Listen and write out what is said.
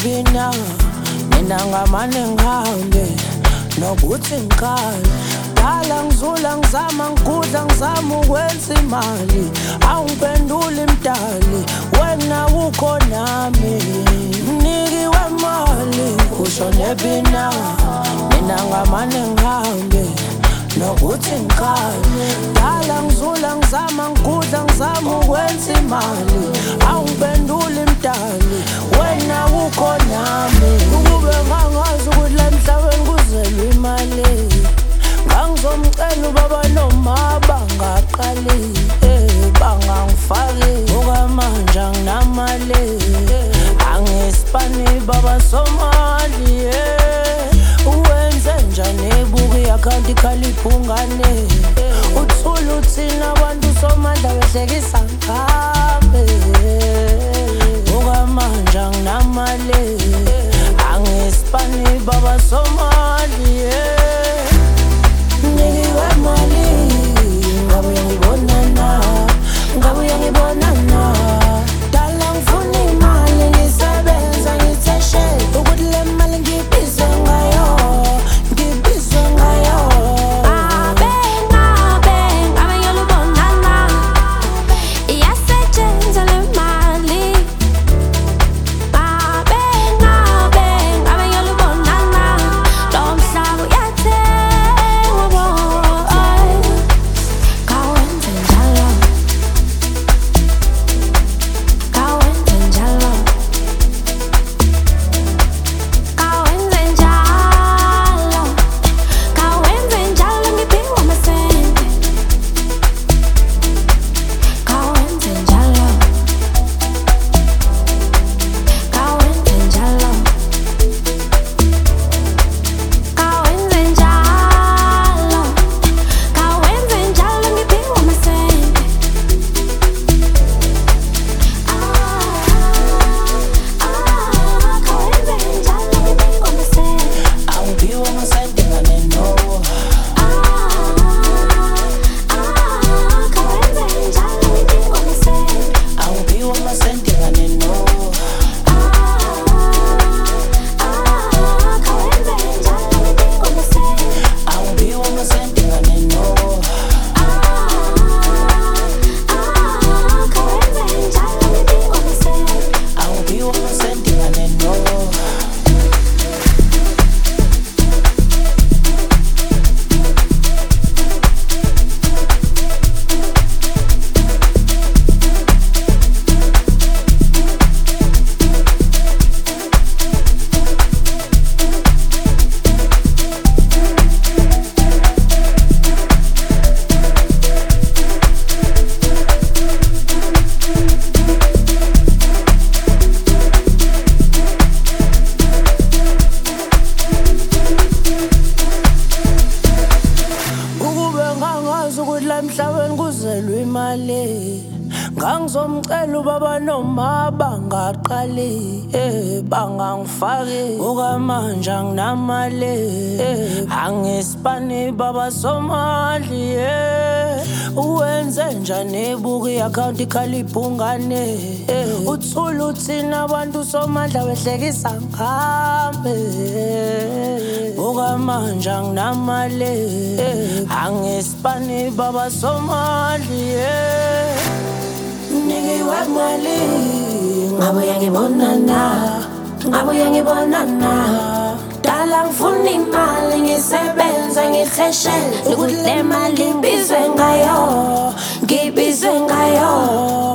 nebina mina ngamane ngihambe nokuthi ngiqale dala ngizula ngizama ngikudla ngizama ukwenza imali awungiphenduli mdali wena ukho nami mnikiwe mali usho nebina mina ngamane ngihambe nokuthi ngiqale dala ngizula ngizama ngikudla ngizama ukwenza imali awungiphenduli mdali wena ukho nami ukube ngangazi ukuthi la emhlabeni kuzelwe imali ngangizomcela ubaba noma bangaqali bangangifaki okwamanje anginamali angisipani baba Somali uwenze njani ebuka i-akhawunti ikhalipha ungane uthula uthina abantu Somali abehlekisa ngihambe okwamanje anginamali angisipani baba Somali mnikiwe mali ngabuye ngibonana ngabuye ngibonana dala ngifuna imali ngisebenza ngitheshe ukuthi le mali ngibizwe ngayo ngibizwe ngayo ngabe ngiyolubonana iyasetshenzwa le mali ngabe ngiyolubonana lo mhlaba uyathengwa kawenze njalo kawenze njalo kawenze njalo kawenze njalo ngiphiwe amasente kawenze njalo kawenze njalo kawenze njalo kawenze njalo ngiphiwe amasente kawenze njalo ngiphiwe amasente angiphiwe amasente ngane no kawenze njalo ngiphiwe amasente angiphiwe amasente ngane no kawenze njalo ngiphiwe amasente angiphiwe amasente ngane no kawenze njalo ngiphiwe amasente angiphiwe amasente ngane no ukube ngangazi ukuthi la emhlabeni kuzelwe imali ngangizomcela ubaba noma bangaqali bangangifaki okwamanje anginamali angisipani baba Somali uwenze njani ebuka i-akhawunti ikhalipha ungane uthula uthina abantu Somali abehlekisa ngihambe okwamanje anginamali angisipani baba Somali mnikiwe mali ngabuye ngibonana ngabuye ngibonana dala ngifuna imali ngisebenza ngitheshele ukuthi le mali ngibizwe ngayo ngibizwe ngayo